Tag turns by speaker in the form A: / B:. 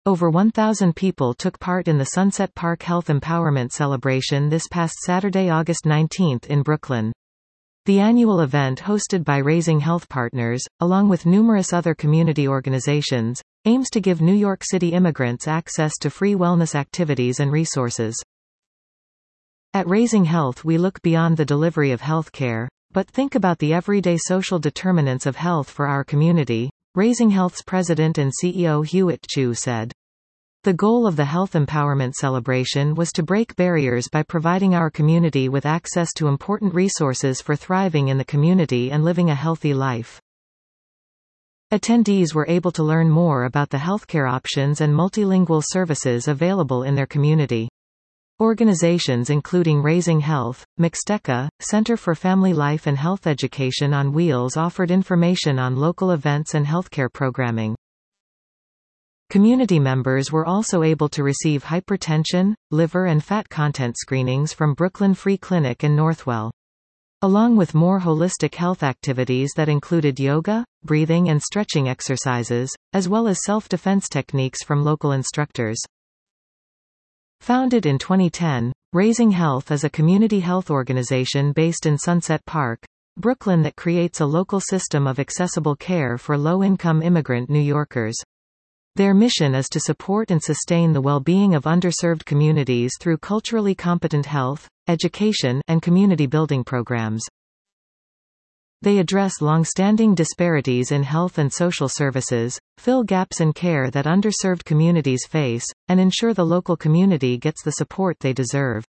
A: Over 1,000 people took part in the Sunset Park Health Empowerment Celebration this past Saturday, August 19 in Brooklyn. The annual event, hosted by Raising Health Partners, along with numerous other community organizations, aims to give New York City immigrants access to free wellness activities and resources. At Raising Health, we look beyond the delivery of health care, but think about the everyday social determinants of health for our community, Raising Health's president and CEO Hewitt Chu said. The goal of the Health Empowerment Celebration was to break barriers by providing our community with access to important resources for thriving in the community and living a healthy life. Attendees were able to learn more about the healthcare options and multilingual services available in their community. Organizations including Raising Health, Mixteca, Center for Family Life and Health Education on Wheels offered information on local events and healthcare programming. Community members were also able to receive hypertension, liver and fat content screenings from Brooklyn Free Clinic and Northwell. Along with more holistic health activities that included yoga, breathing and stretching exercises, as well as self-defense techniques from local instructors. Founded in 2010, Raising Health is a community health organization based in Sunset Park, Brooklyn that creates a local system of accessible care for low-income immigrant New Yorkers. Their mission is to support and sustain the well-being of underserved communities through culturally competent health, education, and community building programs. They address long-standing disparities in health and social services, fill gaps in care that underserved communities face, and ensure the local community gets the support they deserve.